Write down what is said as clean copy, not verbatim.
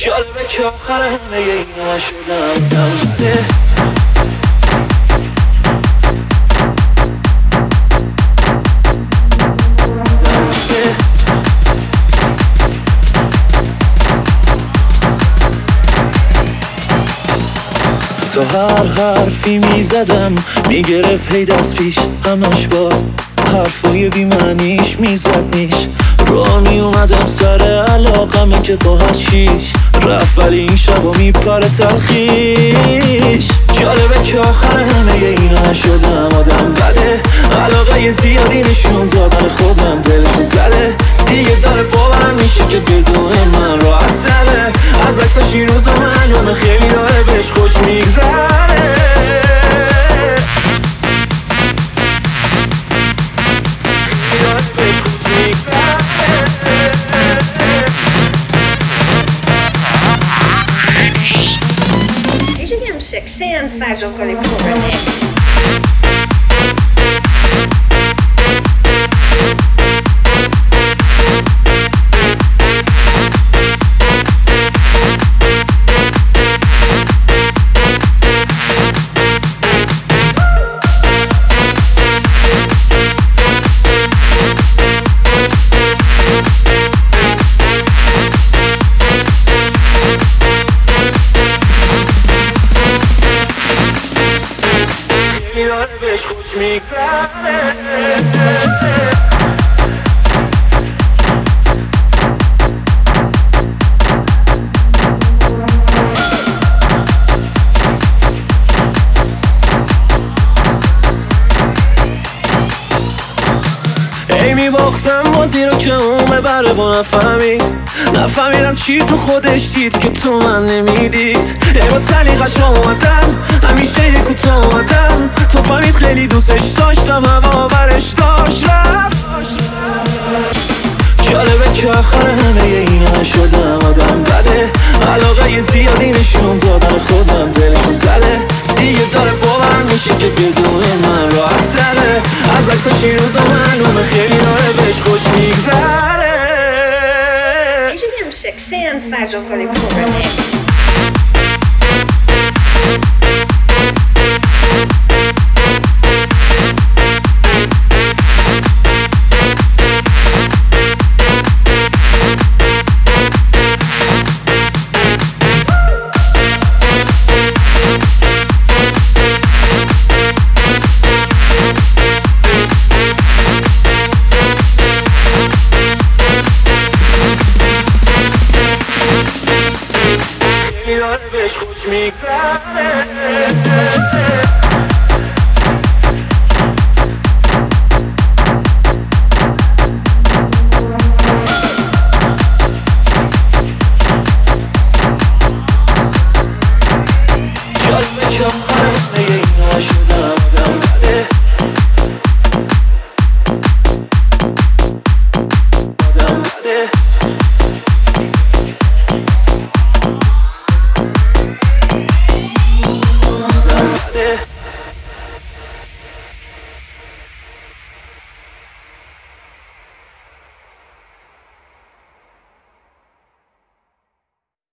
جالبه که آخر همه اینا من شدم نبوده. تو هر حرفی میزدم میگرفت هی دست پیش، همش با حرفای بیمعنیش میزد نیش. رو میومدم سر علاقمه که با هر چیش رفت، ولی این شبا میپره تلخیش. جالبه که آخر همه اینا نشدم آدم بده، علاقه زیادی نشون دادن خودم دلشو زده. دیگه داره باورم میشه که بدون من راحت زده. از عکساش این روزا معلومه خیلی داره بهش خوش میگذره. Sexy Sajos var i Remix. بهش خوش میگذره. ای میباختم بازی رو که اون ببره و نفهمیدم چی تو خودش دید که تو من نمیدید. ای با سلیقش اومدم همیشه یه کوتا اومدم، تو فهمید خیلی دوستش داشتم هوا برش داشت رفت. جالبه که آخر همه اینا نشدم آدم بده، علاقه زیادی نشون دادن خودم دلشو زده. دیگه داره باورم میشه که بدون من راحت زده. از عکساش این روزا معلومه خیلی داره بهش خوش میگذره. Sexy Sajos var i Remix. بهش خوش میگذره.